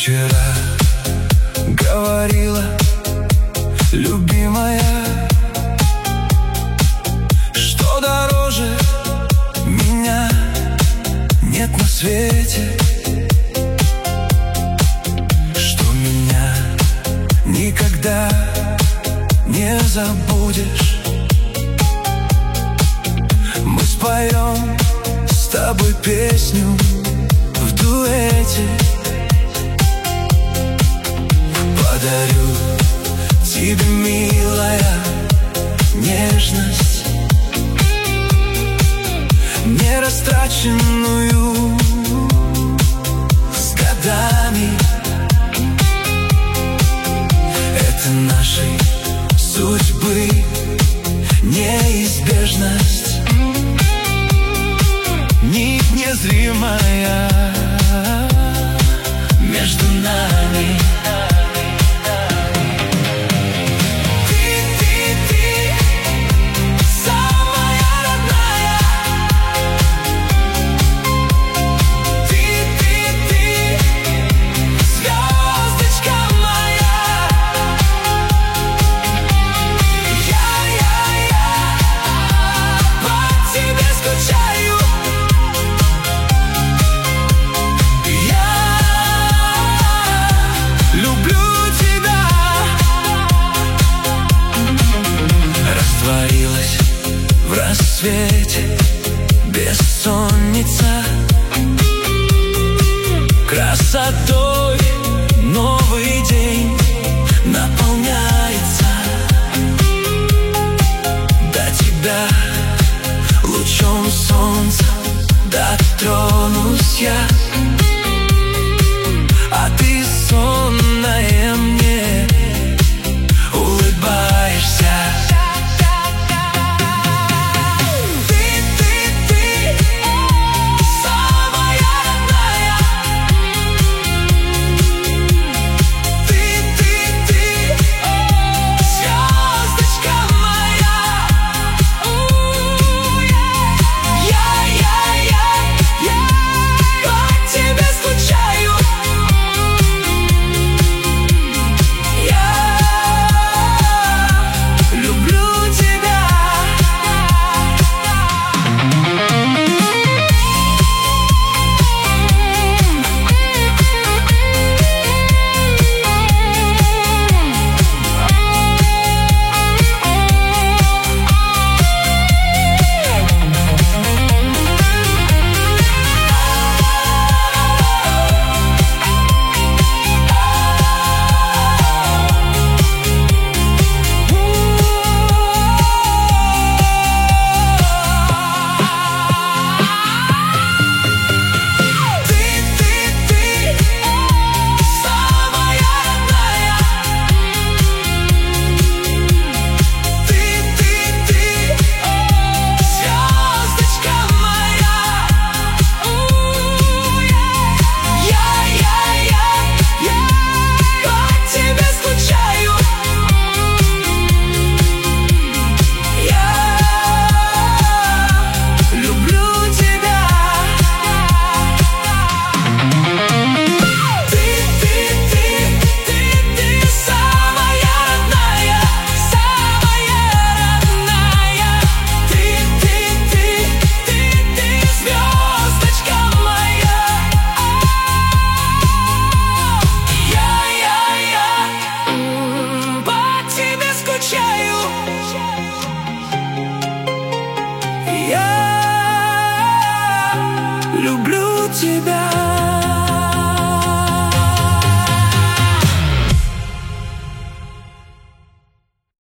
вчера говорила, любимая, что дороже меня нет на свете, что меня никогда не забудешь. Мы споем с тобой песню в дуэте, подарю тебе, милая, нежность, нерастраченную с годами. Это нашей судьбы неизбежность, нить незримая между нами. Растворилась в рассвете бессонница, красотой новый день наполняется. До тебя лучом солнца дотронусь я, а ты сонная мне улыбаешься. Я люблю тебя.